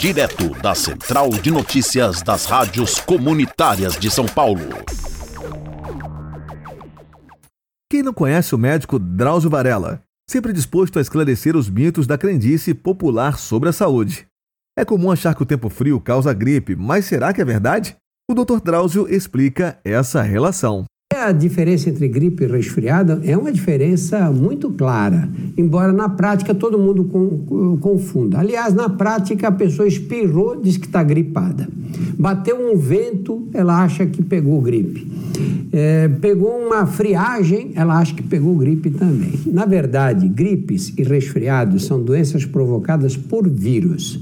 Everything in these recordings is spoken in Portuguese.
direto da Central de Notícias das Rádios Comunitárias de São Paulo. Quem não conhece o médico Drauzio Varela? Sempre disposto a esclarecer os mitos da crendice popular sobre a saúde. É comum achar que o tempo frio causa gripe, mas será que é verdade? O Dr. Drauzio explica essa relação. A diferença entre gripe e resfriado é uma diferença muito clara, embora na prática todo mundo confunda. Aliás, na prática a pessoa espirrou, diz que está gripada. Bateu um vento, ela acha que pegou gripe. Pegou uma friagem, ela acha que pegou gripe também. Na verdade, gripes e resfriados são doenças provocadas por vírus.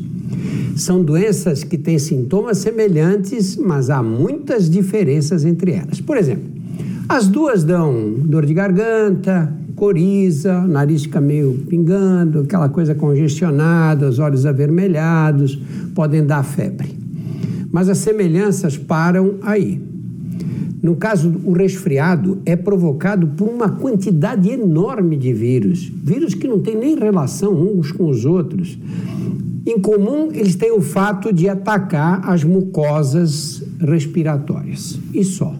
São doenças que têm sintomas semelhantes, mas há muitas diferenças entre elas. Por exemplo, as duas dão dor de garganta, coriza, nariz fica meio pingando, aquela coisa congestionada, os olhos avermelhados, podem dar febre. Mas as semelhanças param aí. No caso, o resfriado é provocado por uma quantidade enorme de vírus que não têm nem relação uns com os outros. Em comum, eles têm o fato de atacar as mucosas respiratórias, e só.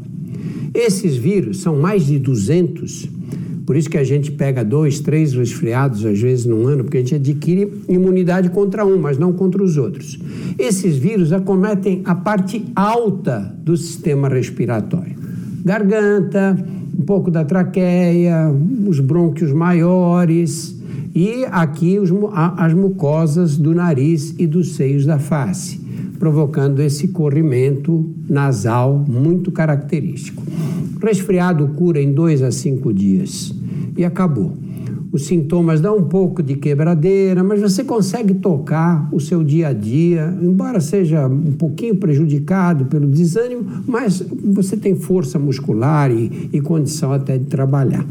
Esses vírus são mais de 200, por isso que a gente pega 2, 3 resfriados, às vezes, num ano, porque a gente adquire imunidade contra um, mas não contra os outros. Esses vírus acometem a parte alta do sistema respiratório. Garganta, um pouco da traqueia, os brônquios maiores e aqui as mucosas do nariz e dos seios da face, provocando esse corrimento nasal muito característico. O resfriado cura em 2 a 5 dias e acabou. Os sintomas dão um pouco de quebradeira, mas você consegue tocar o seu dia a dia, embora seja um pouquinho prejudicado pelo desânimo, mas você tem força muscular e condição até de trabalhar.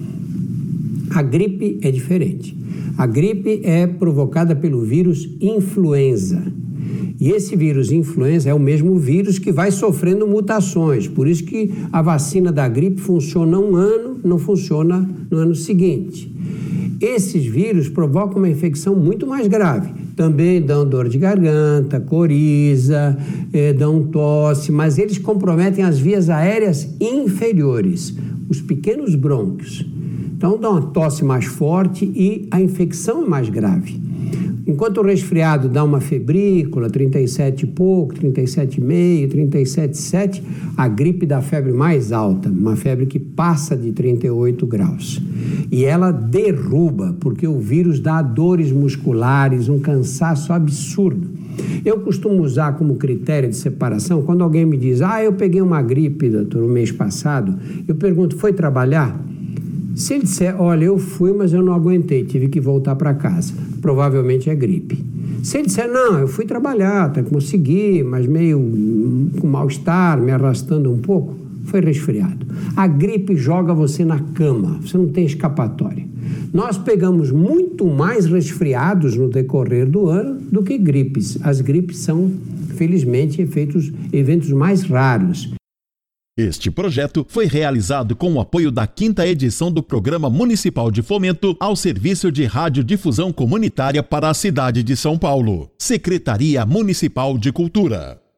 A gripe é diferente. A gripe é provocada pelo vírus influenza. E esse vírus influenza é o mesmo vírus que vai sofrendo mutações. Por isso que a vacina da gripe funciona um ano, não funciona no ano seguinte. Esses vírus provocam uma infecção muito mais grave. Também dão dor de garganta, coriza, dão tosse, mas eles comprometem as vias aéreas inferiores, os pequenos brônquios. Então dá uma tosse mais forte e a infecção é mais grave. Enquanto o resfriado dá uma febrícula, 37 e pouco, 37,5, 37,7, a gripe dá febre mais alta, uma febre que passa de 38 graus. E ela derruba, porque o vírus dá dores musculares, um cansaço absurdo. Eu costumo usar como critério de separação, quando alguém me diz, eu peguei uma gripe, doutor, o mês passado, eu pergunto, foi trabalhar? Se ele disser, olha, eu fui, mas eu não aguentei, tive que voltar para casa, provavelmente é gripe. Se ele disser, não, eu fui trabalhar, até consegui, mas meio com mal-estar, me arrastando um pouco, foi resfriado. A gripe joga você na cama, você não tem escapatória. Nós pegamos muito mais resfriados no decorrer do ano do que gripes. As gripes são, felizmente, eventos mais raros. Este projeto foi realizado com o apoio da 5ª edição do Programa Municipal de Fomento ao Serviço de Radiodifusão Comunitária para a cidade de São Paulo. Secretaria Municipal de Cultura.